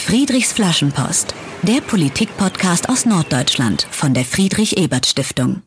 Friedrichs Flaschenpost, der Politik-Podcast aus Norddeutschland von der Friedrich-Ebert-Stiftung.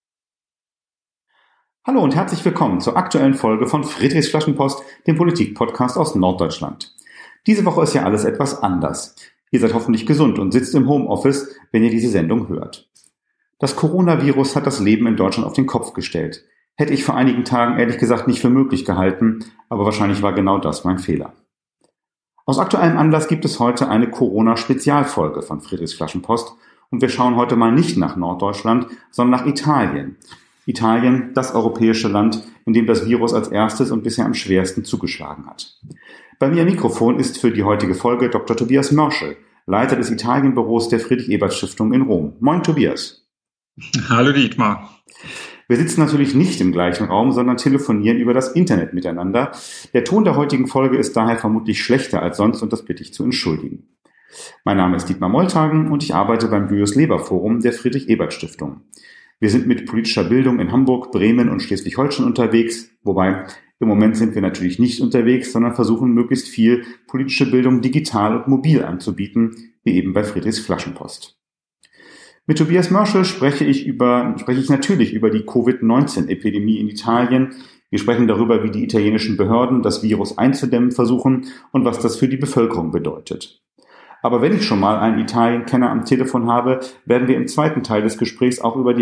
Hallo und herzlich willkommen zur aktuellen Folge von Friedrichs Flaschenpost, dem Politik-Podcast aus Norddeutschland. Diese Woche ist ja alles etwas anders. Ihr seid hoffentlich gesund und sitzt im Homeoffice, wenn ihr diese Sendung hört. Das Coronavirus hat das Leben in Deutschland auf den Kopf gestellt. Hätte ich vor einigen Tagen ehrlich gesagt nicht für möglich gehalten, aber wahrscheinlich war genau das mein Fehler. Aus aktuellem Anlass gibt es heute eine Corona-Spezialfolge von Friedrichs Flaschenpost und wir schauen heute mal nicht nach Norddeutschland, sondern nach Italien. Italien, das europäische Land, in dem das Virus als erstes und bisher am schwersten zugeschlagen hat. Bei mir am Mikrofon ist für die heutige Folge Dr. Tobias Mörschel, Leiter des Italienbüros der Friedrich-Ebert-Stiftung in Rom. Moin Tobias. Hallo Dietmar. Wir sitzen natürlich nicht im gleichen Raum, sondern telefonieren über das Internet miteinander. Der Ton der heutigen Folge ist daher vermutlich schlechter als sonst und das bitte ich zu entschuldigen. Mein Name ist Dietmar Molthagen und ich arbeite beim Julius Leber Forum der Friedrich-Ebert-Stiftung. Wir sind mit politischer Bildung in Hamburg, Bremen und Schleswig-Holstein unterwegs, wobei im Moment sind wir natürlich nicht unterwegs, sondern versuchen möglichst viel politische Bildung digital und mobil anzubieten, wie eben bei Friedrichs Flaschenpost. Mit Tobias Mörschel spreche ich natürlich über die Covid-19-Epidemie in Italien. Wir sprechen darüber, wie die italienischen Behörden das Virus einzudämmen versuchen und was das für die Bevölkerung bedeutet. Aber wenn ich schon mal einen Italien-Kenner am Telefon habe, werden wir im zweiten Teil des Gesprächs auch über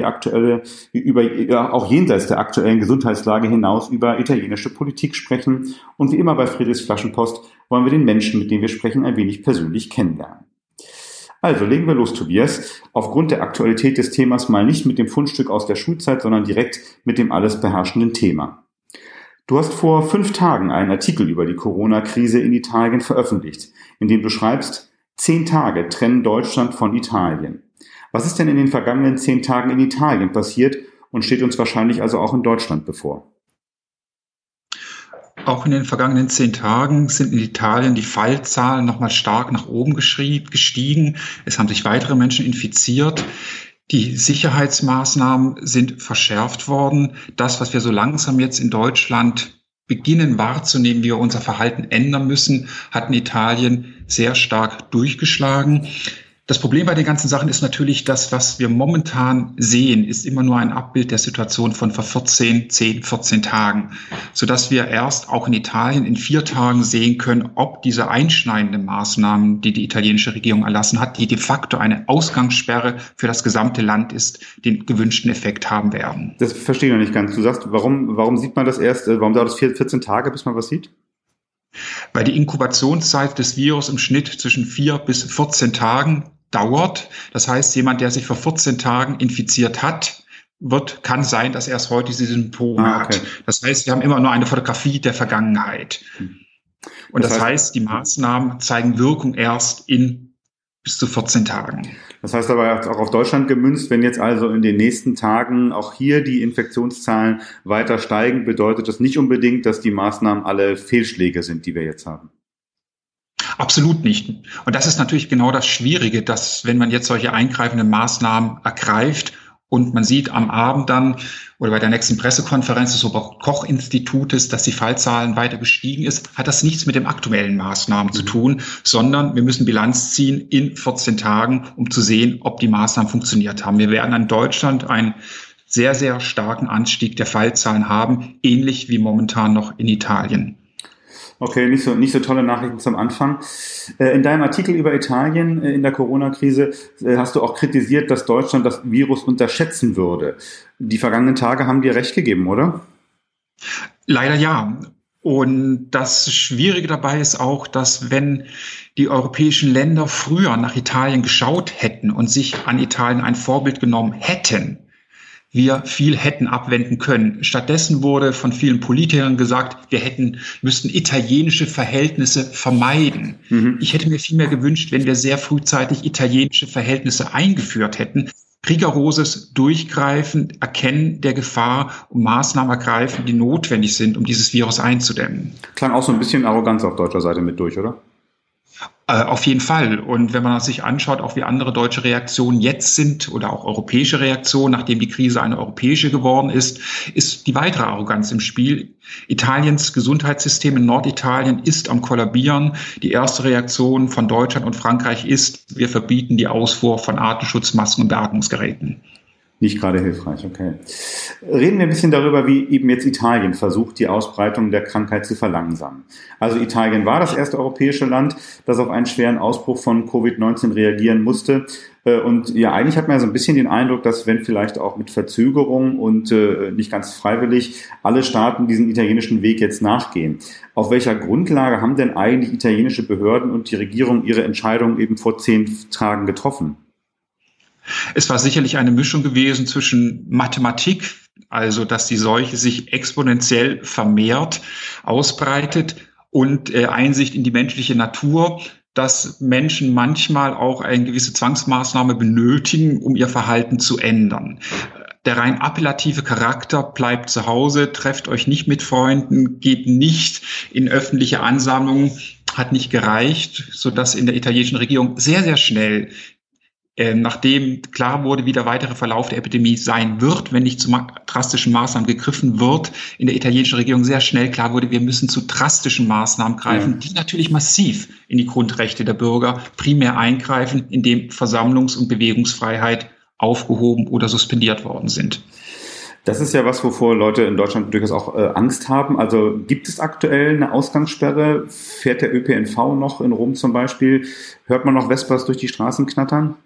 auch jenseits der aktuellen Gesundheitslage hinaus über italienische Politik sprechen. Und wie immer bei Friedrichs Flaschenpost wollen wir den Menschen, mit denen wir sprechen, ein wenig persönlich kennenlernen. Also legen wir los, Tobias. Aufgrund der Aktualität des Themas mal nicht mit dem Fundstück aus der Schulzeit, sondern direkt mit dem alles beherrschenden Thema. Du hast vor 5 Tagen einen Artikel über die Corona-Krise in Italien veröffentlicht, in dem du schreibst, 10 Tage trennen Deutschland von Italien. Was ist denn in den vergangenen 10 Tagen in Italien passiert und steht uns wahrscheinlich also auch in Deutschland bevor? Auch in den vergangenen 10 Tagen sind in Italien die Fallzahlen nochmal stark nach oben gestiegen. Es haben sich weitere Menschen infiziert. Die Sicherheitsmaßnahmen sind verschärft worden. Das, was wir so langsam jetzt in Deutschland beginnen wahrzunehmen, wie wir unser Verhalten ändern müssen, hat in Italien sehr stark durchgeschlagen. Das Problem bei den ganzen Sachen ist natürlich, das, was wir momentan sehen, ist immer nur ein Abbild der Situation von vor 14 Tagen, sodass wir erst auch in Italien in 4 Tagen sehen können, ob diese einschneidenden Maßnahmen, die die italienische Regierung erlassen hat, die de facto eine Ausgangssperre für das gesamte Land ist, den gewünschten Effekt haben werden. Das verstehe ich noch nicht ganz. Du sagst, warum sieht man das erst, warum dauert es 14 Tage, bis man was sieht? Weil die Inkubationszeit des Virus im Schnitt zwischen 4 bis 14 Tagen dauert. Das heißt, jemand, der sich vor 14 Tagen infiziert hat, kann sein, dass er erst heute diese Symptome hat. Das heißt, wir haben immer nur eine Fotografie der Vergangenheit. Und das heißt, die Maßnahmen zeigen Wirkung erst in bis zu 14 Tagen. Das heißt aber auch auf Deutschland gemünzt, wenn jetzt also in den nächsten Tagen auch hier die Infektionszahlen weiter steigen, bedeutet das nicht unbedingt, dass die Maßnahmen alle Fehlschläge sind, die wir jetzt haben. Absolut nicht. Und das ist natürlich genau das Schwierige, dass wenn man jetzt solche eingreifenden Maßnahmen ergreift und man sieht am Abend dann oder bei der nächsten Pressekonferenz des Robert-Koch-Institutes, dass die Fallzahlen weiter gestiegen ist, hat das nichts mit den aktuellen Maßnahmen zu tun, sondern wir müssen Bilanz ziehen in 14 Tagen, um zu sehen, ob die Maßnahmen funktioniert haben. Wir werden in Deutschland einen sehr, sehr starken Anstieg der Fallzahlen haben, ähnlich wie momentan noch in Italien. Okay, nicht so tolle Nachrichten zum Anfang. In deinem Artikel über Italien in der Corona-Krise hast du auch kritisiert, dass Deutschland das Virus unterschätzen würde. Die vergangenen Tage haben dir recht gegeben, oder? Leider ja. Und das Schwierige dabei ist auch, dass wenn die europäischen Länder früher nach Italien geschaut hätten und sich an Italien ein Vorbild genommen hätten, wir viel hätten abwenden können. Stattdessen wurde von vielen Politikern gesagt, wir müssten italienische Verhältnisse vermeiden. Ich hätte mir viel mehr gewünscht, wenn wir sehr frühzeitig italienische Verhältnisse eingeführt hätten. Rigoroses Durchgreifen, Erkennen der Gefahr und Maßnahmen ergreifen, die notwendig sind, um dieses Virus einzudämmen. Klang auch so ein bisschen Arroganz auf deutscher Seite mit durch, oder? Auf jeden Fall. Und wenn man sich anschaut, auch wie andere deutsche Reaktionen jetzt sind oder auch europäische Reaktionen, nachdem die Krise eine europäische geworden ist die weitere Arroganz im Spiel. Italiens Gesundheitssystem in Norditalien ist am Kollabieren. Die erste Reaktion von Deutschland und Frankreich ist, wir verbieten die Ausfuhr von Atemschutzmasken und Beatmungsgeräten. Nicht gerade hilfreich, okay. Reden wir ein bisschen darüber, wie eben jetzt Italien versucht, die Ausbreitung der Krankheit zu verlangsamen. Also Italien war das erste europäische Land, das auf einen schweren Ausbruch von Covid-19 reagieren musste. Und ja, eigentlich hat man ja so ein bisschen den Eindruck, dass wenn vielleicht auch mit Verzögerung und nicht ganz freiwillig alle Staaten diesen italienischen Weg jetzt nachgehen. Auf welcher Grundlage haben denn eigentlich italienische Behörden und die Regierung ihre Entscheidung eben vor 10 Tagen getroffen? Es war sicherlich eine Mischung gewesen zwischen Mathematik, also dass die Seuche sich exponentiell vermehrt, ausbreitet, und Einsicht in die menschliche Natur, dass Menschen manchmal auch eine gewisse Zwangsmaßnahme benötigen, um ihr Verhalten zu ändern. Der rein appellative Charakter bleibt zu Hause, trefft euch nicht mit Freunden, geht nicht in öffentliche Ansammlungen, hat nicht gereicht, sodass in der italienischen Regierung sehr, sehr schnell, nachdem klar wurde, wie der weitere Verlauf der Epidemie sein wird, wenn nicht zu drastischen Maßnahmen gegriffen wird, in der italienischen Regierung sehr schnell klar wurde, wir müssen zu drastischen Maßnahmen greifen, die natürlich massiv in die Grundrechte der Bürger primär eingreifen, indem Versammlungs- und Bewegungsfreiheit aufgehoben oder suspendiert worden sind. Das ist ja was, wovor Leute in Deutschland durchaus auch Angst haben. Also gibt es aktuell eine Ausgangssperre? Fährt der ÖPNV noch in Rom zum Beispiel? Hört man noch Vespas durch die Straßen knattern?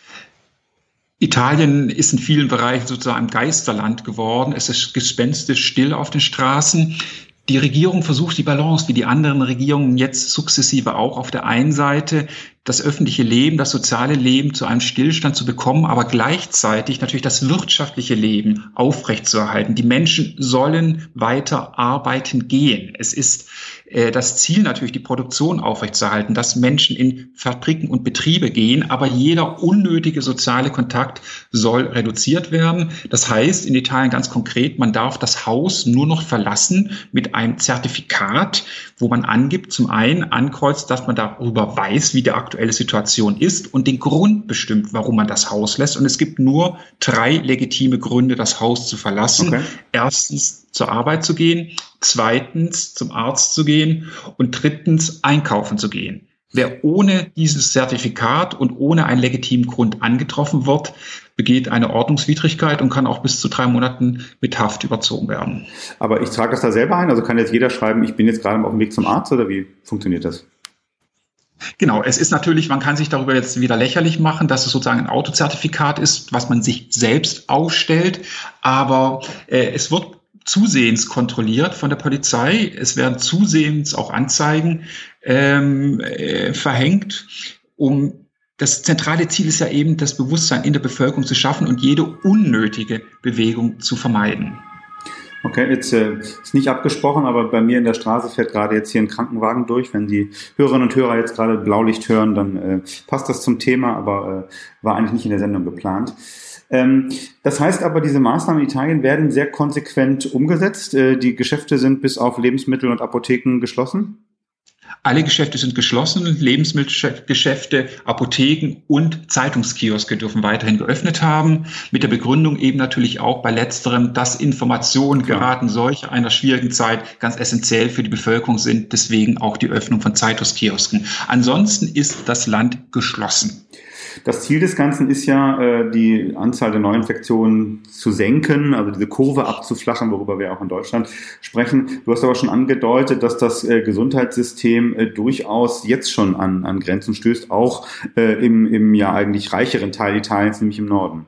Italien ist in vielen Bereichen sozusagen ein Geisterland geworden. Es ist gespenstisch still auf den Straßen. Die Regierung versucht die Balance, wie die anderen Regierungen jetzt sukzessive auch, auf der einen Seite das öffentliche Leben, das soziale Leben zu einem Stillstand zu bekommen, aber gleichzeitig natürlich das wirtschaftliche Leben aufrechtzuerhalten. Die Menschen sollen weiter arbeiten gehen. Es ist das Ziel natürlich, die Produktion aufrechtzuerhalten, dass Menschen in Fabriken und Betriebe gehen, aber jeder unnötige soziale Kontakt soll reduziert werden. Das heißt in Italien ganz konkret, man darf das Haus nur noch verlassen mit einem Zertifikat, wo man angibt, zum einen ankreuzt, dass man darüber weiß, wie die aktuelle Situation ist und den Grund bestimmt, warum man das Haus lässt. Und es gibt nur 3 legitime Gründe, das Haus zu verlassen. Okay. Erstens, zur Arbeit zu gehen, zweitens zum Arzt zu gehen und drittens einkaufen zu gehen. Wer ohne dieses Zertifikat und ohne einen legitimen Grund angetroffen wird, begeht eine Ordnungswidrigkeit und kann auch bis zu 3 Monaten mit Haft überzogen werden. Aber ich trage das da selber ein? Also kann jetzt jeder schreiben, ich bin jetzt gerade auf dem Weg zum Arzt, oder wie funktioniert das? Genau, es ist natürlich, man kann sich darüber jetzt wieder lächerlich machen, dass es sozusagen ein Autozertifikat ist, was man sich selbst ausstellt, aber es wird zusehends kontrolliert von der Polizei. Es werden zusehends auch Anzeigen verhängt. Das zentrale Ziel ist ja eben, das Bewusstsein in der Bevölkerung zu schaffen und jede unnötige Bewegung zu vermeiden. Okay, jetzt ist nicht abgesprochen, aber bei mir in der Straße fährt gerade jetzt hier ein Krankenwagen durch. Wenn die Hörerinnen und Hörer jetzt gerade Blaulicht hören, dann passt das zum Thema, aber war eigentlich nicht in der Sendung geplant. Das heißt aber, diese Maßnahmen in Italien werden sehr konsequent umgesetzt. Die Geschäfte sind bis auf Lebensmittel und Apotheken geschlossen? Alle Geschäfte sind geschlossen, Lebensmittelgeschäfte, Apotheken und Zeitungskioske dürfen weiterhin geöffnet haben, mit der Begründung eben natürlich auch bei letzterem, dass Informationen gerade in solch einer schwierigen Zeit ganz essentiell für die Bevölkerung sind, deswegen auch die Öffnung von Zeitungskiosken. Ansonsten ist das Land geschlossen. Das Ziel des Ganzen ist ja, die Anzahl der Neuinfektionen zu senken, also diese Kurve abzuflachen, worüber wir auch in Deutschland sprechen. Du hast aber schon angedeutet, dass das Gesundheitssystem durchaus jetzt schon an Grenzen stößt, auch im ja eigentlich reicheren Teil Italiens, nämlich im Norden.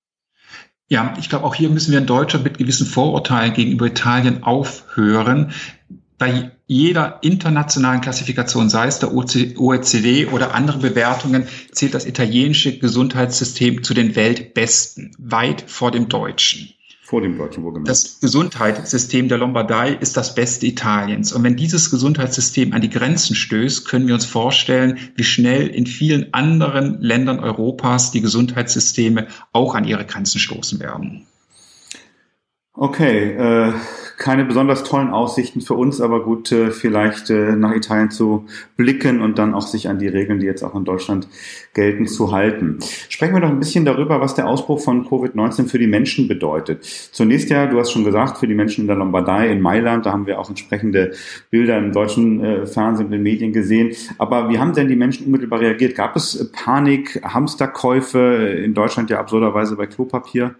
Ja, ich glaube, auch hier müssen wir in Deutschland mit gewissen Vorurteilen gegenüber Italien aufhören. Bei jeder internationalen Klassifikation, sei es der OECD oder andere Bewertungen, zählt das italienische Gesundheitssystem zu den Weltbesten, weit vor dem deutschen. Vor dem deutschen, wohlgemerkt. Das Gesundheitssystem der Lombardei ist das beste Italiens. Und wenn dieses Gesundheitssystem an die Grenzen stößt, können wir uns vorstellen, wie schnell in vielen anderen Ländern Europas die Gesundheitssysteme auch an ihre Grenzen stoßen werden. Okay, keine besonders tollen Aussichten für uns, aber gut, vielleicht nach Italien zu blicken und dann auch sich an die Regeln, die jetzt auch in Deutschland gelten, zu halten. Sprechen wir doch ein bisschen darüber, was der Ausbruch von Covid-19 für die Menschen bedeutet. Zunächst ja, du hast schon gesagt, für die Menschen in der Lombardei, in Mailand, da haben wir auch entsprechende Bilder im deutschen Fernsehen und in den Medien gesehen. Aber wie haben denn die Menschen unmittelbar reagiert? Gab es Panik, Hamsterkäufe, in Deutschland ja absurderweise bei Klopapier?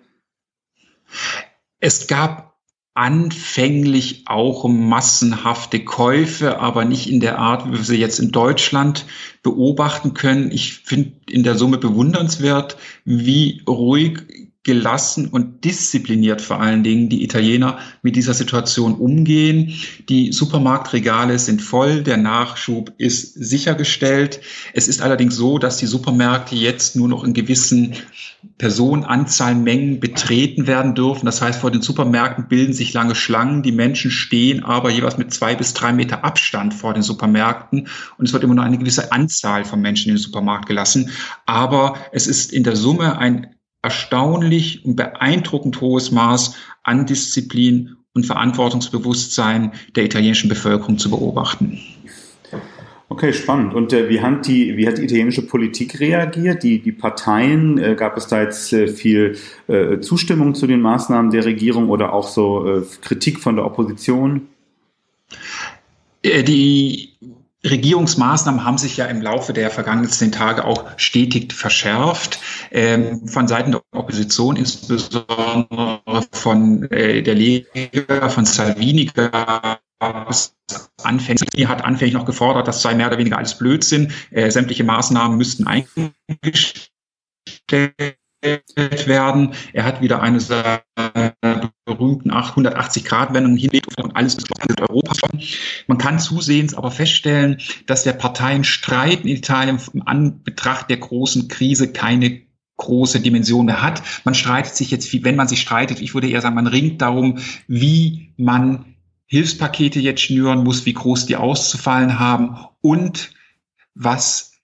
Es gab anfänglich auch massenhafte Käufe, aber nicht in der Art, wie wir sie jetzt in Deutschland beobachten können. Ich finde in der Summe bewundernswert, wie ruhig, gelassen und diszipliniert vor allen Dingen die Italiener mit dieser Situation umgehen. Die Supermarktregale sind voll, der Nachschub ist sichergestellt. Es ist allerdings so, dass die Supermärkte jetzt nur noch in gewissen Personenanzahlmengen betreten werden dürfen. Das heißt, vor den Supermärkten bilden sich lange Schlangen. Die Menschen stehen aber jeweils mit 2 bis 3 Meter Abstand vor den Supermärkten. Und es wird immer nur eine gewisse Anzahl von Menschen in den Supermarkt gelassen. Aber es ist in der Summe ein erstaunlich und beeindruckend hohes Maß an Disziplin und Verantwortungsbewusstsein der italienischen Bevölkerung zu beobachten. Okay, spannend. Und wie hat die italienische Politik reagiert? Die Parteien, gab es da jetzt viel Zustimmung zu den Maßnahmen der Regierung oder auch so Kritik von der Opposition? Die Regierungsmaßnahmen haben sich ja im Laufe der vergangenen 10 Tage auch stetig verschärft. Von Seiten der Opposition, insbesondere von der Lega, von Salvini, hat anfänglich noch gefordert, das sei mehr oder weniger alles Blödsinn. Sämtliche Maßnahmen müssten eingestellt werden. Er hat wieder eine seiner berühmten 180-Grad-Wendungen hinlegt und alles mit Europa. Man kann zusehends aber feststellen, dass der Parteienstreit in Italien im Anbetracht der großen Krise keine große Dimension mehr hat. Man streitet sich jetzt, wenn man sich streitet, ich würde eher sagen, man ringt darum, wie man Hilfspakete jetzt schnüren muss, wie groß die auszufallen haben und was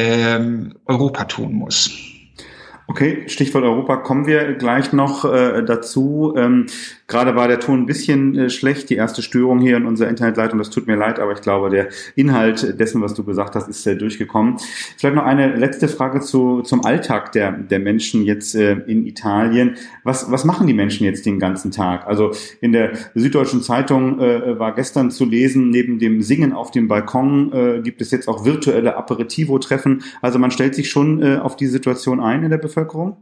Europa tun muss. Okay, Stichwort Europa kommen wir gleich noch dazu. Gerade war der Ton ein bisschen schlecht, die erste Störung hier in unserer Internetleitung, das tut mir leid, aber ich glaube, der Inhalt dessen, was du gesagt hast, ist durchgekommen. Vielleicht noch eine letzte Frage zum Alltag der Menschen jetzt in Italien. Was machen die Menschen jetzt den ganzen Tag? Also in der Süddeutschen Zeitung war gestern zu lesen, neben dem Singen auf dem Balkon gibt es jetzt auch virtuelle Aperitivo-Treffen. Also man stellt sich schon auf die Situation ein in der Bevölkerung?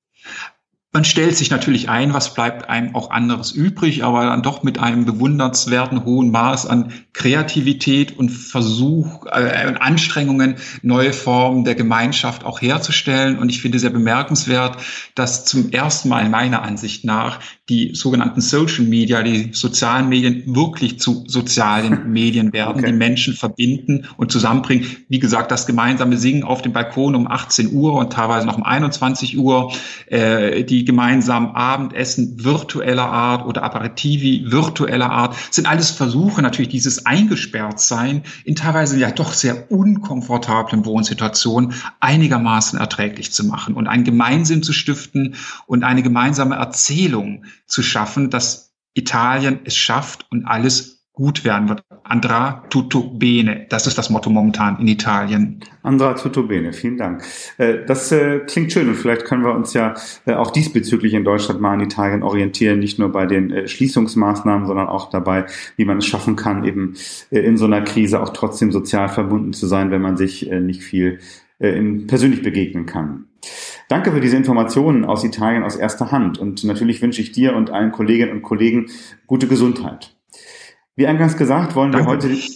Man stellt sich natürlich ein, was bleibt einem auch anderes übrig, aber dann doch mit einem bewundernswerten hohen Maß an Kreativität und Versuch, Anstrengungen, neue Formen der Gemeinschaft auch herzustellen. Und ich finde sehr bemerkenswert, dass zum ersten Mal meiner Ansicht nach die sogenannten Social Media, die sozialen Medien wirklich zu sozialen Medien werden, okay, die Menschen verbinden und zusammenbringen. Wie gesagt, das gemeinsame Singen auf dem Balkon um 18 Uhr und teilweise noch um 21 Uhr, die gemeinsamen Abendessen virtueller Art oder Aperitivi virtueller Art, sind alles Versuche, natürlich dieses Eingesperrtsein in teilweise ja doch sehr unkomfortablen Wohnsituationen einigermaßen erträglich zu machen und einen Gemeinsinn zu stiften und eine gemeinsame Erzählung zu schaffen, dass Italien es schafft und alles gut werden wird. Andrà tutto bene. Das ist das Motto momentan in Italien. Andrà tutto bene. Vielen Dank. Das klingt schön und vielleicht können wir uns ja auch diesbezüglich in Deutschland mal an Italien orientieren, nicht nur bei den Schließungsmaßnahmen, sondern auch dabei, wie man es schaffen kann, eben in so einer Krise auch trotzdem sozial verbunden zu sein, wenn man sich nicht viel persönlich begegnen kann. Danke für diese Informationen aus Italien aus erster Hand und natürlich wünsche ich dir und allen Kolleginnen und Kollegen gute Gesundheit. Wie eingangs gesagt, wollen wir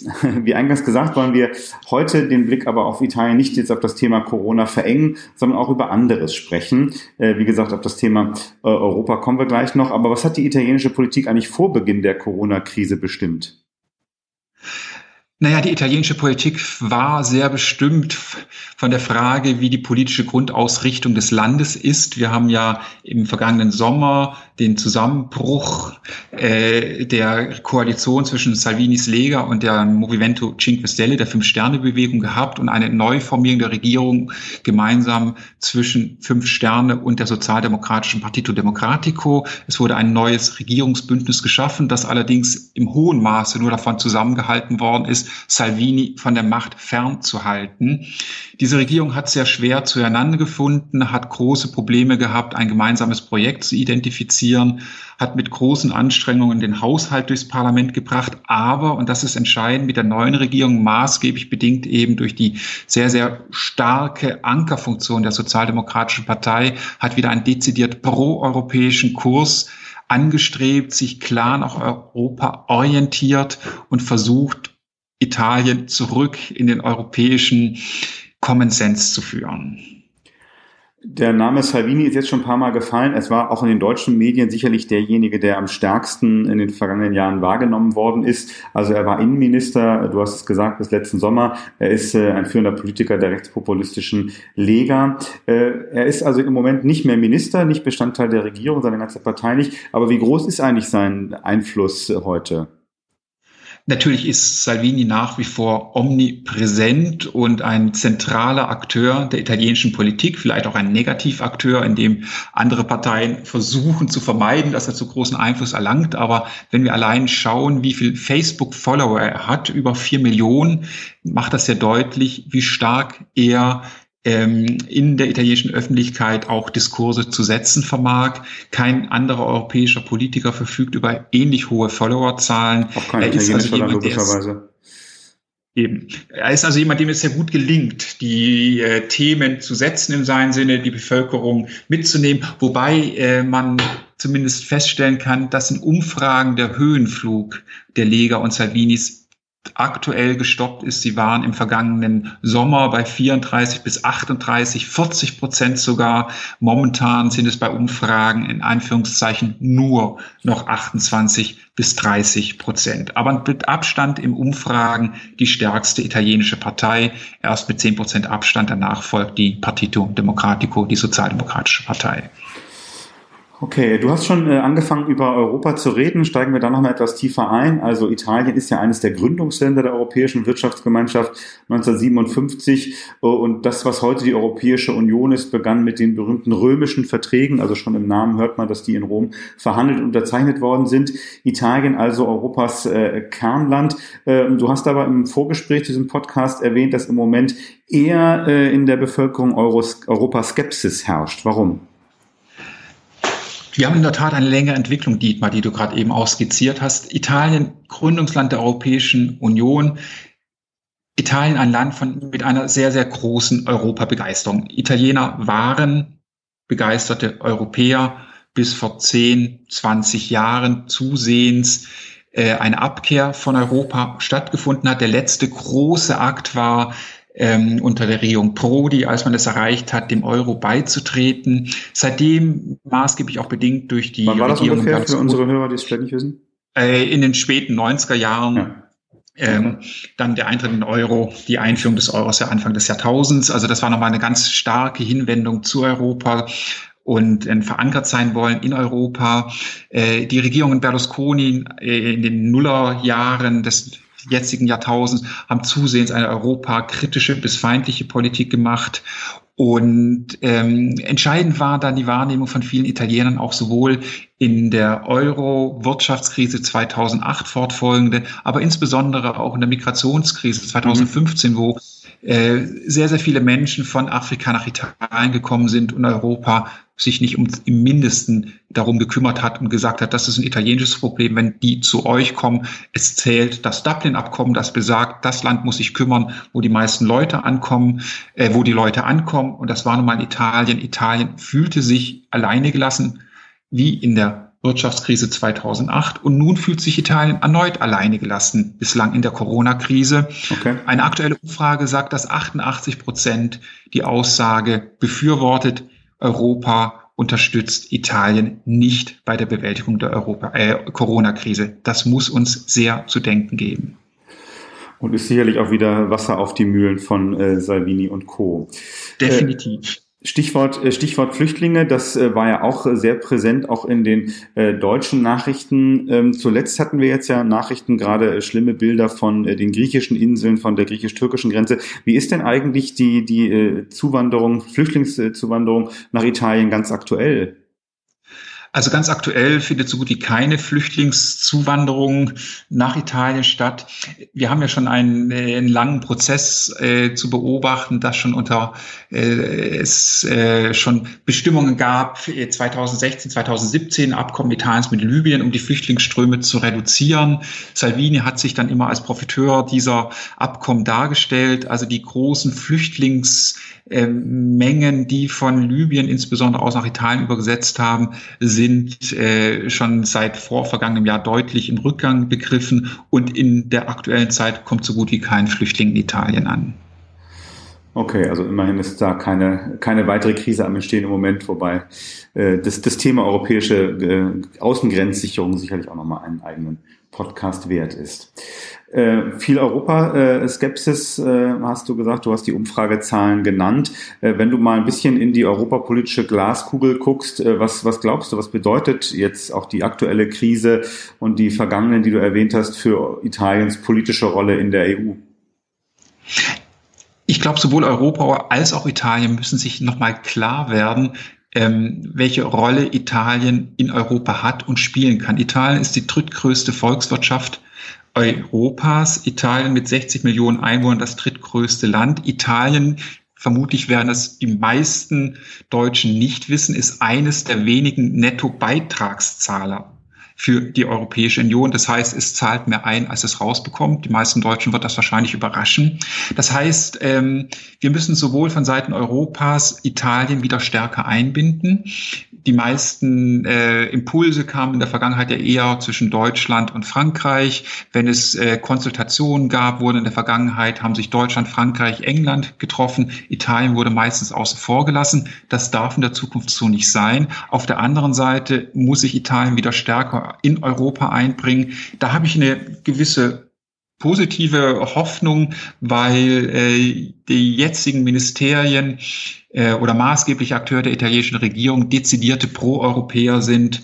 heute den Blick aber auf Italien nicht jetzt auf das Thema Corona verengen, sondern auch über anderes sprechen. Wie gesagt, auf das Thema Europa kommen wir gleich noch. Aber was hat die italienische Politik eigentlich vor Beginn der Corona-Krise bestimmt? Naja, die italienische Politik war sehr bestimmt von der Frage, wie die politische Grundausrichtung des Landes ist. Wir haben ja im vergangenen Sommer den Zusammenbruch der Koalition zwischen Salvinis Lega und der Movimento Cinque Stelle, der Fünf-Sterne-Bewegung, gehabt und eine Neuformierung der Regierung gemeinsam zwischen Fünf Sterne und der sozialdemokratischen Partito Democratico. Es wurde ein neues Regierungsbündnis geschaffen, das allerdings im hohen Maße nur davon zusammengehalten worden ist, Salvini von der Macht fernzuhalten. Diese Regierung hat sehr schwer zueinander gefunden, hat große Probleme gehabt, ein gemeinsames Projekt zu identifizieren, hat mit großen Anstrengungen den Haushalt durchs Parlament gebracht, aber, und das ist entscheidend, mit der neuen Regierung maßgeblich bedingt eben durch die sehr, sehr starke Ankerfunktion der Sozialdemokratischen Partei, hat wieder einen dezidiert proeuropäischen Kurs angestrebt, sich klar nach Europa orientiert und versucht, Italien zurück in den europäischen Common Sense zu führen. Der Name Salvini ist jetzt schon ein paar Mal gefallen. Es war auch in den deutschen Medien sicherlich derjenige, der am stärksten in den vergangenen Jahren wahrgenommen worden ist. Also er war Innenminister, du hast es gesagt, bis letzten Sommer. Er ist ein führender Politiker der rechtspopulistischen Lega. Er ist also im Moment nicht mehr Minister, nicht Bestandteil der Regierung, seine ganze Partei nicht. Aber wie groß ist eigentlich sein Einfluss heute? Natürlich ist Salvini nach wie vor omnipräsent und ein zentraler Akteur der italienischen Politik, vielleicht auch ein Negativakteur, in dem andere Parteien versuchen zu vermeiden, dass er zu großen Einfluss erlangt. Aber wenn wir allein schauen, wie viel Facebook-Follower er hat, über 4 Millionen, macht das sehr deutlich, wie stark er in der italienischen Öffentlichkeit auch Diskurse zu setzen vermag. Kein anderer europäischer Politiker verfügt über ähnlich hohe Followerzahlen. Auch kein italienischer, logischerweise. Eben. Er ist also jemand, dem es sehr gut gelingt, die Themen zu setzen in seinem Sinne, die Bevölkerung mitzunehmen, wobei man zumindest feststellen kann, dass in Umfragen der Höhenflug der Lega und Salvinis aktuell gestoppt ist. Sie waren im vergangenen Sommer bei 34 bis 38, 40% sogar. Momentan sind es bei Umfragen in Anführungszeichen nur noch 28 bis 30%. Aber mit Abstand im Umfragen die stärkste italienische Partei. Erst mit 10% Abstand. Danach folgt die Partito Democratico, die sozialdemokratische Partei. Okay, du hast schon angefangen, über Europa zu reden. Steigen wir da noch mal etwas tiefer ein. Also Italien ist ja eines der Gründungsländer der Europäischen Wirtschaftsgemeinschaft 1957. Und das, was heute die Europäische Union ist, begann mit den berühmten römischen Verträgen. Also schon im Namen hört man, dass die in Rom verhandelt und unterzeichnet worden sind. Italien also Europas Kernland. Du hast aber im Vorgespräch zu diesem Podcast erwähnt, dass im Moment eher in der Bevölkerung Europaskepsis herrscht. Warum? Wir haben in der Tat eine längere Entwicklung, Dietmar, die du gerade eben auch skizziert hast. Italien, Gründungsland der Europäischen Union. Italien, ein Land mit einer sehr, sehr großen Europabegeisterung. Italiener waren begeisterte Europäer bis vor 10, 20 Jahren zusehends eine Abkehr von Europa stattgefunden hat. Der letzte große Akt war unter der Regierung Prodi, als man es erreicht hat, dem Euro beizutreten. Seitdem maßgeblich auch bedingt durch die Wann war das Regierung ungefähr für unsere Hörer, die es vielleicht nicht wissen? In den späten 90er Jahren. Ja. Dann der Eintritt in den Euro, die Einführung des Euros ja Anfang des Jahrtausends. Also das war nochmal eine ganz starke Hinwendung zu Europa und verankert sein wollen in Europa. Die Regierungen Berlusconi in den Nullerjahren des jetzigen Jahrtausends haben zusehends eine europakritische bis feindliche Politik gemacht. Und entscheidend war dann die Wahrnehmung von vielen Italienern auch sowohl in der Euro-Wirtschaftskrise 2008 fortfolgende, aber insbesondere auch in der Migrationskrise 2015, wo sehr, sehr viele Menschen von Afrika nach Italien gekommen sind und Europa sich nicht im Mindesten darum gekümmert hat und gesagt hat, das ist ein italienisches Problem, wenn die zu euch kommen. Es zählt das Dublin-Abkommen, das besagt, das Land muss sich kümmern, wo die meisten Leute ankommen, wo die Leute ankommen. Und das war nun mal Italien. Italien fühlte sich alleine gelassen, wie in der Wirtschaftskrise 2008. Und nun fühlt sich Italien erneut alleine gelassen, bislang in der Corona-Krise. Okay. Eine aktuelle Umfrage sagt, dass 88% die Aussage befürwortet, Europa unterstützt Italien nicht bei der Bewältigung der Corona-Krise. Das muss uns sehr zu denken geben. Und ist sicherlich auch wieder Wasser auf die Mühlen von Salvini und Co. Definitiv. Stichwort Flüchtlinge, das war ja auch sehr präsent, auch in den deutschen Nachrichten. Zuletzt hatten wir jetzt ja Nachrichten, gerade schlimme Bilder von den griechischen Inseln, von der griechisch-türkischen Grenze. Wie ist denn eigentlich die Flüchtlingszuwanderung nach Italien ganz aktuell? Also ganz aktuell findet so gut wie keine Flüchtlingszuwanderung nach Italien statt. Wir haben ja schon einen langen Prozess zu beobachten, dass schon es schon Bestimmungen gab, 2016, 2017 Abkommen Italiens mit Libyen, um die Flüchtlingsströme zu reduzieren. Salvini hat sich dann immer als Profiteur dieser Abkommen dargestellt. Also die großen Flüchtlingsmengen, die von Libyen insbesondere aus nach Italien übergesetzt haben, sind schon seit vergangenem Jahr deutlich im Rückgang begriffen und in der aktuellen Zeit kommt so gut wie kein Flüchtling in Italien an. Okay, also immerhin ist da keine weitere Krise am Entstehen im Moment, wobei das Thema europäische Außengrenzsicherung sicherlich auch nochmal einen eigenen Podcast wert ist. Viel Europa-Skepsis hast du gesagt, du hast die Umfragezahlen genannt. Wenn du mal ein bisschen in die europapolitische Glaskugel guckst, was glaubst du, was bedeutet jetzt auch die aktuelle Krise und die vergangenen, die du erwähnt hast, für Italiens politische Rolle in der EU? Ich glaube, sowohl Europa als auch Italien müssen sich nochmal klar werden, welche Rolle Italien in Europa hat und spielen kann. Italien ist die drittgrößte Volkswirtschaft Europas. Italien mit 60 Millionen Einwohnern das drittgrößte Land. Italien, vermutlich werden es die meisten Deutschen nicht wissen, ist eines der wenigen Nettobeitragszahler für die Europäische Union. Das heißt, es zahlt mehr ein, als es rausbekommt. Die meisten Deutschen wird das wahrscheinlich überraschen. Das heißt, wir müssen sowohl von Seiten Europas Italien wieder stärker einbinden. Die meisten Impulse kamen in der Vergangenheit ja eher zwischen Deutschland und Frankreich. Wenn es Konsultationen gab, haben sich Deutschland, Frankreich, England getroffen. Italien wurde meistens außen vor gelassen. Das darf in der Zukunft so nicht sein. Auf der anderen Seite muss sich Italien wieder stärker in Europa einbringen. Da habe ich eine gewisse positive Hoffnung, weil die jetzigen Ministerien oder maßgebliche Akteure der italienischen Regierung dezidierte Pro-Europäer sind,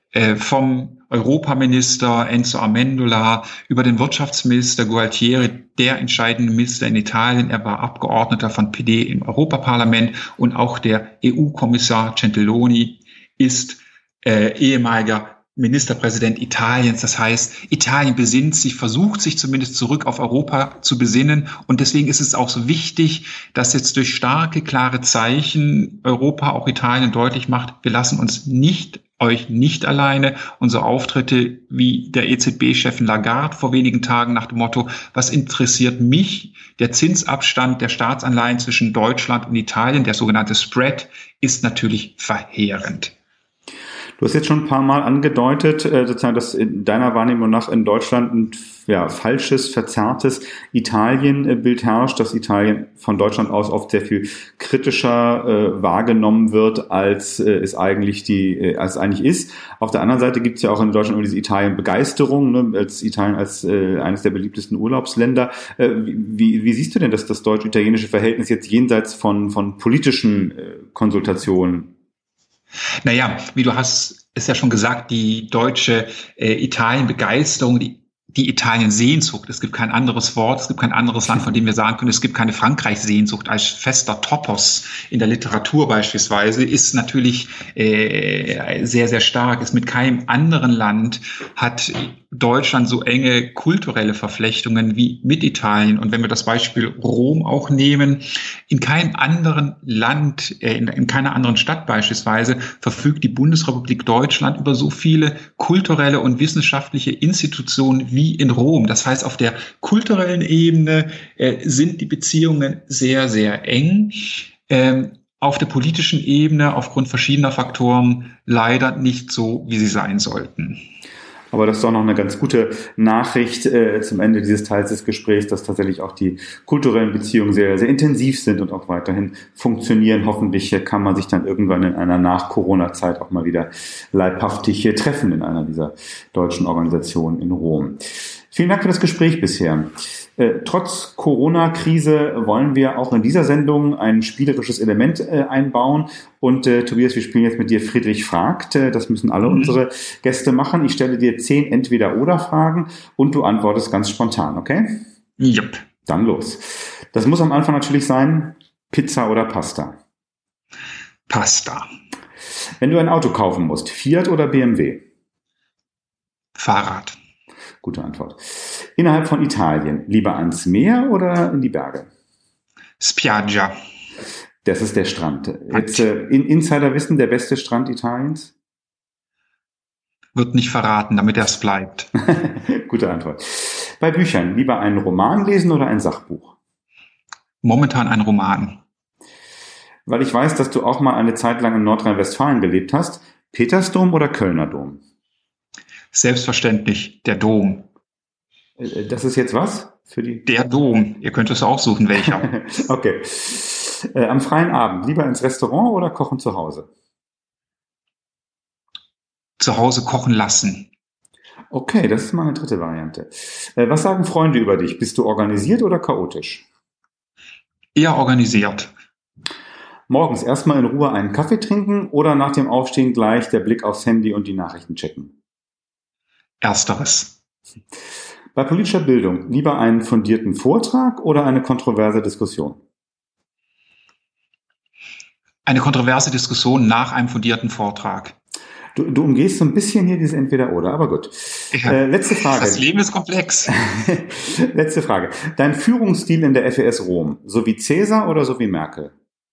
vom Europaminister Enzo Amendola über den Wirtschaftsminister Gualtieri, der entscheidende Minister in Italien. Er war Abgeordneter von PD im Europaparlament und auch der EU-Kommissar Gentiloni ist ehemaliger Ministerpräsident Italiens. Das heißt, Italien versucht sich zumindest zurück auf Europa zu besinnen. Und deswegen ist es auch so wichtig, dass jetzt durch starke, klare Zeichen Europa, auch Italien deutlich macht, wir lassen euch nicht alleine. Unsere Auftritte wie der EZB-Chefin Lagarde vor wenigen Tagen nach dem Motto, was interessiert mich? Der Zinsabstand der Staatsanleihen zwischen Deutschland und Italien, der sogenannte Spread, ist natürlich verheerend. Du hast jetzt schon ein paar Mal angedeutet, sozusagen, dass in deiner Wahrnehmung nach in Deutschland ein falsches, verzerrtes Italien-Bild herrscht, dass Italien von Deutschland aus oft sehr viel kritischer wahrgenommen wird, als es eigentlich ist. Auf der anderen Seite gibt es ja auch in Deutschland immer diese Italien-Begeisterung, ne, als Italien als eines der beliebtesten Urlaubsländer. Wie siehst du denn das deutsch-italienische Verhältnis jetzt jenseits von politischen Konsultationen? Naja, wie du hast es ja schon gesagt, die deutsche Italien-Begeisterung, die Italien-Sehnsucht. Es gibt kein anderes Wort, es gibt kein anderes Land, von dem wir sagen können, es gibt keine Frankreich-Sehnsucht als fester Topos in der Literatur beispielsweise, ist natürlich sehr, sehr stark. Mit keinem anderen Land hat Deutschland so enge kulturelle Verflechtungen wie mit Italien. Und wenn wir das Beispiel Rom auch nehmen, in keinem anderen Land, in keiner anderen Stadt beispielsweise, verfügt die Bundesrepublik Deutschland über so viele kulturelle und wissenschaftliche Institutionen wie in Rom. Das heißt, auf der kulturellen Ebene sind die Beziehungen sehr, sehr eng. Auf der politischen Ebene aufgrund verschiedener Faktoren leider nicht so, wie sie sein sollten. Aber das ist doch noch eine ganz gute Nachricht zum Ende dieses Teils des Gesprächs, dass tatsächlich auch die kulturellen Beziehungen sehr, sehr intensiv sind und auch weiterhin funktionieren. Hoffentlich kann man sich dann irgendwann in einer Nach-Corona-Zeit auch mal wieder leibhaftig treffen in einer dieser deutschen Organisationen in Rom. Vielen Dank für das Gespräch bisher. Trotz Corona-Krise wollen wir auch in dieser Sendung ein spielerisches Element einbauen. Und Tobias, wir spielen jetzt mit dir Friedrich fragt. Das müssen alle unsere Gäste machen. Ich stelle dir 10 Entweder-oder-Fragen und du antwortest ganz spontan, okay? Jupp. Dann los. Das muss am Anfang natürlich sein, Pizza oder Pasta? Pasta. Wenn du ein Auto kaufen musst, Fiat oder BMW? Fahrrad. Gute Antwort. Innerhalb von Italien, lieber ans Meer oder in die Berge? Spiaggia. Das ist der Strand. Jetzt Insiderwissen, der beste Strand Italiens? Wird nicht verraten, damit es bleibt. Gute Antwort. Bei Büchern, lieber einen Roman lesen oder ein Sachbuch? Momentan ein Roman. Weil ich weiß, dass du auch mal eine Zeit lang in Nordrhein-Westfalen gelebt hast. Petersdom oder Kölner Dom? Selbstverständlich, der Dom. Das ist jetzt was? Der Dom. Ihr könnt es aussuchen, welcher. Okay. Am freien Abend, lieber ins Restaurant oder kochen zu Hause? Zu Hause kochen lassen. Okay, das ist mal eine dritte Variante. Was sagen Freunde über dich? Bist du organisiert oder chaotisch? Eher organisiert. Morgens erstmal in Ruhe einen Kaffee trinken oder nach dem Aufstehen gleich der Blick aufs Handy und die Nachrichten checken? Ersteres. Bei politischer Bildung lieber einen fundierten Vortrag oder eine kontroverse Diskussion? Eine kontroverse Diskussion nach einem fundierten Vortrag. Du umgehst so ein bisschen hier dieses Entweder-Oder, aber gut. Ja, letzte Frage. Das Leben ist komplex. Letzte Frage. Dein Führungsstil in der FES Rom, so wie Cäsar oder so wie Merkel?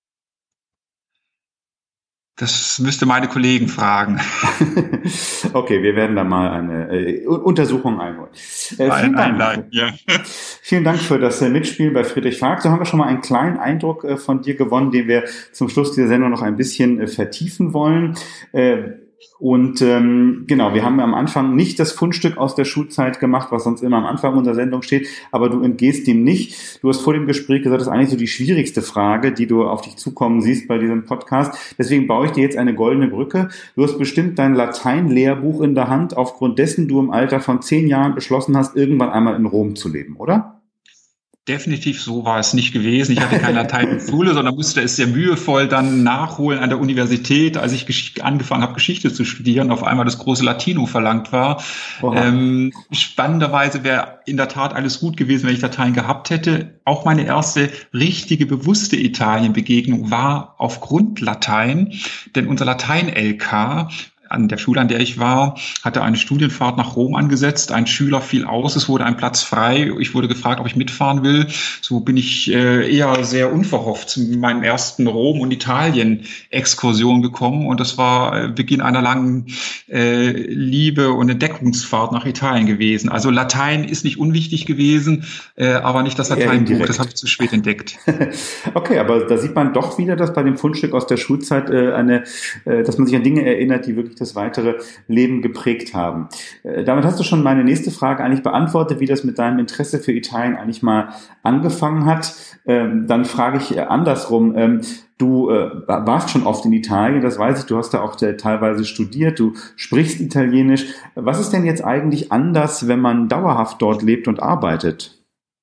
Das müsste meine Kollegen fragen. Okay, wir werden da mal eine Untersuchung einholen. Vielen Dank. Ja. Vielen Dank für das Mitspielen bei Friedrich fragt. So haben wir schon mal einen kleinen Eindruck von dir gewonnen, den wir zum Schluss dieser Sendung noch ein bisschen vertiefen wollen. Und genau, wir haben am Anfang nicht das Fundstück aus der Schulzeit gemacht, was sonst immer am Anfang unserer Sendung steht, aber du entgehst dem nicht. Du hast vor dem Gespräch gesagt, das ist eigentlich so die schwierigste Frage, die du auf dich zukommen siehst bei diesem Podcast. Deswegen baue ich dir jetzt eine goldene Brücke. Du hast bestimmt dein Latein-Lehrbuch in der Hand, aufgrund dessen du im Alter von 10 Jahren beschlossen hast, irgendwann einmal in Rom zu leben, oder? Definitiv so war es nicht gewesen. Ich hatte kein Latein in Schule, sondern musste es sehr mühevoll dann nachholen an der Universität, als ich angefangen habe, Geschichte zu studieren, auf einmal das große Latino verlangt war. Spannenderweise wäre in der Tat alles gut gewesen, wenn ich Latein gehabt hätte. Auch meine erste richtige, bewusste Italien-Begegnung war aufgrund Latein, denn unser Latein-LK an der Schule, an der ich war, hatte eine Studienfahrt nach Rom angesetzt. Ein Schüler fiel aus, es wurde ein Platz frei. Ich wurde gefragt, ob ich mitfahren will. So bin ich eher sehr unverhofft zu meinem ersten Rom- und Italien-Exkursion gekommen. Und das war Beginn einer langen Liebe- und Entdeckungsfahrt nach Italien gewesen. Also Latein ist nicht unwichtig gewesen, aber nicht das Lateinbuch. Das habe ich zu spät entdeckt. Okay, aber da sieht man doch wieder, dass bei dem Fundstück aus der Schulzeit dass man sich an Dinge erinnert, die wirklich das weitere Leben geprägt haben. Damit hast du schon meine nächste Frage eigentlich beantwortet, wie das mit deinem Interesse für Italien eigentlich mal angefangen hat. Dann frage ich andersrum. Du warst schon oft in Italien, das weiß ich, du hast da auch teilweise studiert, du sprichst Italienisch. Was ist denn jetzt eigentlich anders, wenn man dauerhaft dort lebt und arbeitet?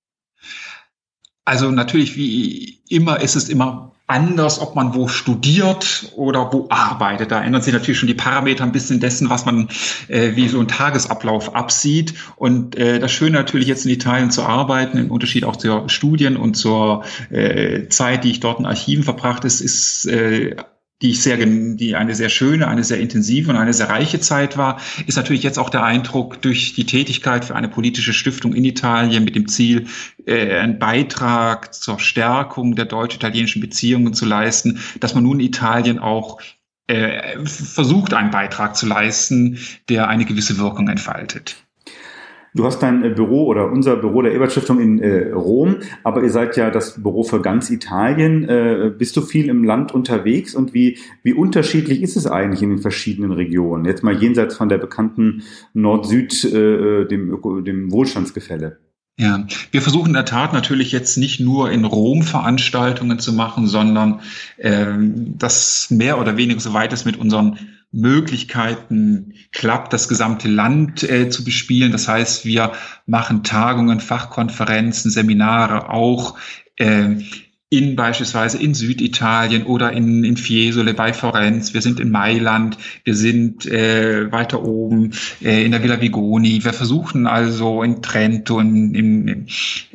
Also natürlich, wie immer, ist es immer anders, ob man wo studiert oder wo arbeitet. Da ändern sich natürlich schon die Parameter ein bisschen dessen, was man wie so ein Tagesablauf absieht. Und das Schöne natürlich jetzt in Italien zu arbeiten, im Unterschied auch zur Studien und zur Zeit, die ich dort in Archiven verbracht habe, ist die eine sehr schöne, eine sehr intensive und eine sehr reiche Zeit war, ist natürlich jetzt auch der Eindruck durch die Tätigkeit für eine politische Stiftung in Italien mit dem Ziel, einen Beitrag zur Stärkung der deutsch-italienischen Beziehungen zu leisten, dass man nun in Italien auch versucht, einen Beitrag zu leisten, der eine gewisse Wirkung entfaltet. Du hast dein Büro oder unser Büro der Ebert-Stiftung in Rom, aber ihr seid ja das Büro für ganz Italien. Bist du viel im Land unterwegs und wie unterschiedlich ist es eigentlich in den verschiedenen Regionen? Jetzt mal jenseits von der bekannten Nord-Süd, dem Wohlstandsgefälle. Ja, wir versuchen in der Tat natürlich jetzt nicht nur in Rom Veranstaltungen zu machen, sondern das mehr oder weniger, soweit es mit unseren Möglichkeiten klappt, das gesamte Land zu bespielen. Das heißt, wir machen Tagungen, Fachkonferenzen, Seminare auch beispielsweise in Süditalien oder in Fiesole bei Florenz. Wir sind in Mailand, wir sind weiter oben in der Villa Vigoni. Wir versuchen also in Trento und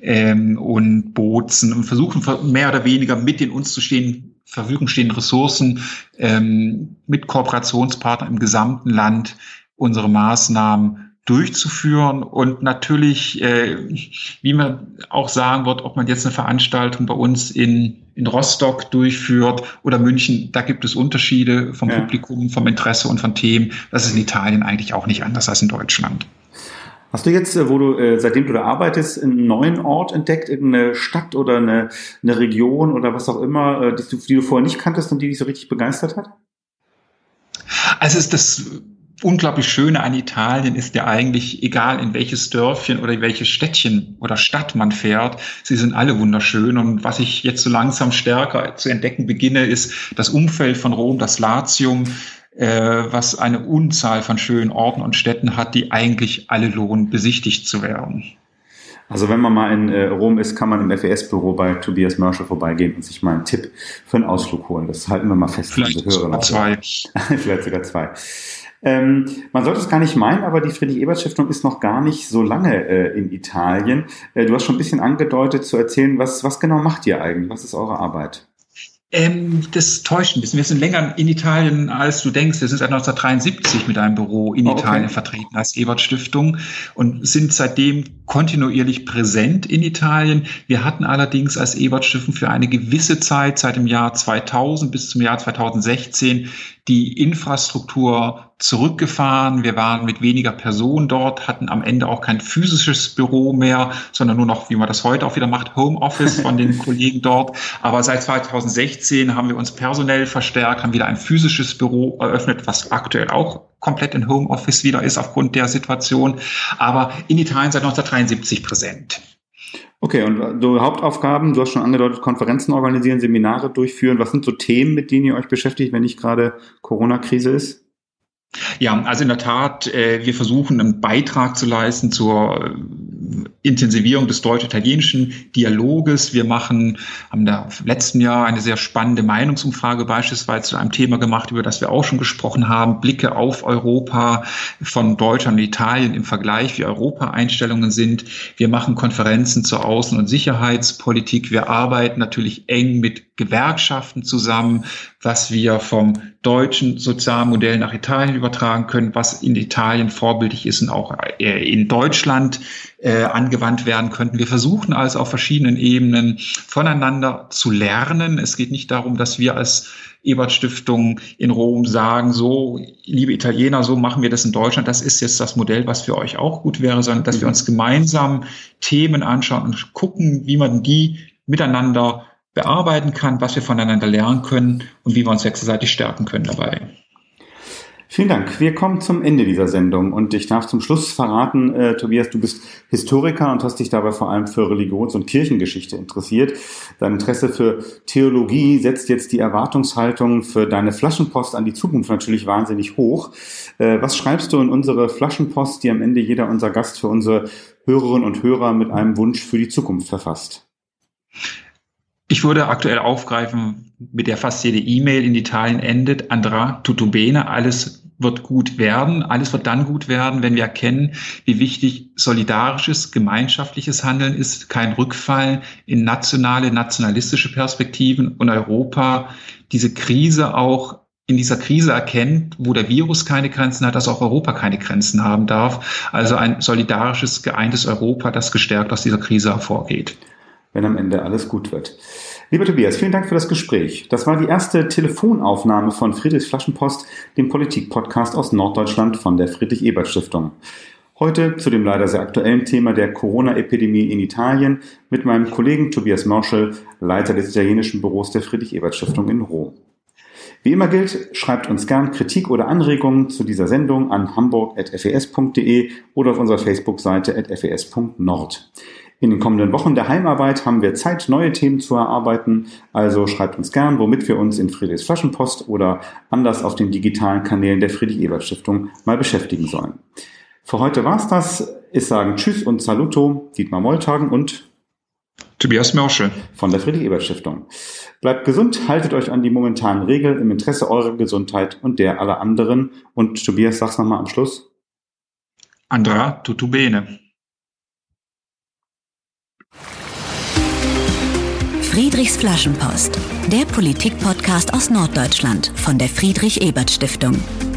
Bozen und versuchen mehr oder weniger mit den uns Verfügung stehenden Ressourcen mit Kooperationspartnern im gesamten Land unsere Maßnahmen durchzuführen. Und natürlich, wie man auch sagen wird, ob man jetzt eine Veranstaltung bei uns in Rostock durchführt oder München, da gibt es Unterschiede vom Publikum, vom Interesse und von Themen. Das ist in Italien eigentlich auch nicht anders als in Deutschland. Hast du jetzt, seitdem du da arbeitest, einen neuen Ort entdeckt, irgendeine Stadt oder eine Region oder was auch immer, die du vorher nicht kanntest und die dich so richtig begeistert hat? Also das unglaublich Schöne an Italien ist ja eigentlich, egal in welches Dörfchen oder in welches Städtchen oder Stadt man fährt, sie sind alle wunderschön. Und was ich jetzt so langsam stärker zu entdecken beginne, ist das Umfeld von Rom, das Latium, was eine Unzahl von schönen Orten und Städten hat, die eigentlich alle lohnen, besichtigt zu werden. Also wenn man mal in Rom ist, kann man im FES-Büro bei Tobias Mörschel vorbeigehen und sich mal einen Tipp für einen Ausflug holen. Das halten wir mal fest. Vielleicht sogar zwei. Vielleicht sogar zwei. Man sollte es gar nicht meinen, aber die Friedrich-Ebert-Stiftung ist noch gar nicht so lange in Italien. Du hast schon ein bisschen angedeutet zu erzählen, was genau macht ihr eigentlich? Was ist eure Arbeit? Das täuscht ein bisschen. Wir sind länger in Italien, als du denkst. Wir sind seit 1973 mit einem Büro in Italien vertreten als Ebert-Stiftung und sind seitdem kontinuierlich präsent in Italien. Wir hatten allerdings als Ebert-Stiftung für eine gewisse Zeit, seit dem Jahr 2000 bis zum Jahr 2016, die Infrastruktur zurückgefahren. Wir waren mit weniger Personen dort, hatten am Ende auch kein physisches Büro mehr, sondern nur noch, wie man das heute auch wieder macht, Homeoffice von den Kollegen dort. Aber seit 2016 haben wir uns personell verstärkt, haben wieder ein physisches Büro eröffnet, was aktuell auch komplett in Homeoffice wieder ist aufgrund der Situation. Aber in Italien seit 1973 präsent. Okay, und so Hauptaufgaben, du hast schon angedeutet, Konferenzen organisieren, Seminare durchführen. Was sind so Themen, mit denen ihr euch beschäftigt, wenn nicht gerade Corona-Krise ist? Ja, also in der Tat, wir versuchen einen Beitrag zu leisten zur Intensivierung des deutsch-italienischen Dialoges. Wir haben da letzten Jahr eine sehr spannende Meinungsumfrage beispielsweise zu einem Thema gemacht, über das wir auch schon gesprochen haben. Blicke auf Europa von Deutschland und Italien im Vergleich, wie Europa-Einstellungen sind. Wir machen Konferenzen zur Außen- und Sicherheitspolitik. Wir arbeiten natürlich eng mit Gewerkschaften zusammen, was wir vom deutschen Sozialmodell nach Italien übertragen können, was in Italien vorbildlich ist und auch in Deutschland angewandt werden könnten. Wir versuchen also auf verschiedenen Ebenen voneinander zu lernen. Es geht nicht darum, dass wir als Ebert-Stiftung in Rom sagen, so, liebe Italiener, so machen wir das in Deutschland. Das ist jetzt das Modell, was für euch auch gut wäre, sondern dass wir uns gemeinsam Themen anschauen und gucken, wie man die miteinander bearbeiten kann, was wir voneinander lernen können und wie wir uns wechselseitig stärken können dabei. Vielen Dank. Wir kommen zum Ende dieser Sendung und ich darf zum Schluss verraten, Tobias, du bist Historiker und hast dich dabei vor allem für Religions- und Kirchengeschichte interessiert. Dein Interesse für Theologie setzt jetzt die Erwartungshaltung für deine Flaschenpost an die Zukunft natürlich wahnsinnig hoch. Was schreibst du in unsere Flaschenpost, die am Ende jeder unser Gast für unsere Hörerinnen und Hörer mit einem Wunsch für die Zukunft verfasst? Ich würde aktuell aufgreifen, mit der fast jede E-Mail in Italien endet, Andrà tutto bene, alles wird gut werden. Alles wird dann gut werden, wenn wir erkennen, wie wichtig solidarisches, gemeinschaftliches Handeln ist, kein Rückfall in nationalistische Perspektiven und Europa diese Krise auch in dieser Krise erkennt, wo der Virus keine Grenzen hat, dass auch Europa keine Grenzen haben darf. Also ein solidarisches, geeintes Europa, das gestärkt aus dieser Krise hervorgeht. Wenn am Ende alles gut wird. Lieber Tobias, vielen Dank für das Gespräch. Das war die erste Telefonaufnahme von Friedrichs Flaschenpost, dem Politik-Podcast aus Norddeutschland von der Friedrich-Ebert-Stiftung. Heute zu dem leider sehr aktuellen Thema der Corona-Epidemie in Italien mit meinem Kollegen Tobias Mörschel, Leiter des italienischen Büros der Friedrich-Ebert-Stiftung in Rom. Wie immer gilt, schreibt uns gern Kritik oder Anregungen zu dieser Sendung an hamburg@fes.de oder auf unserer Facebook-Seite @fes.nord. In den kommenden Wochen der Heimarbeit haben wir Zeit, neue Themen zu erarbeiten. Also schreibt uns gern, womit wir uns in Friedrichs Flaschenpost oder anders auf den digitalen Kanälen der Friedrich-Ebert-Stiftung mal beschäftigen sollen. Für heute war's das. Ich sage Tschüss und Saluto, Dietmar Molthagen und Tobias Mörschel von der Friedrich-Ebert-Stiftung. Bleibt gesund, haltet euch an die momentanen Regeln im Interesse eurer Gesundheit und der aller anderen. Und Tobias, sag's nochmal am Schluss. Andra tutto bene. Friedrichs Flaschenpost, der Politik-Podcast aus Norddeutschland von der Friedrich-Ebert-Stiftung.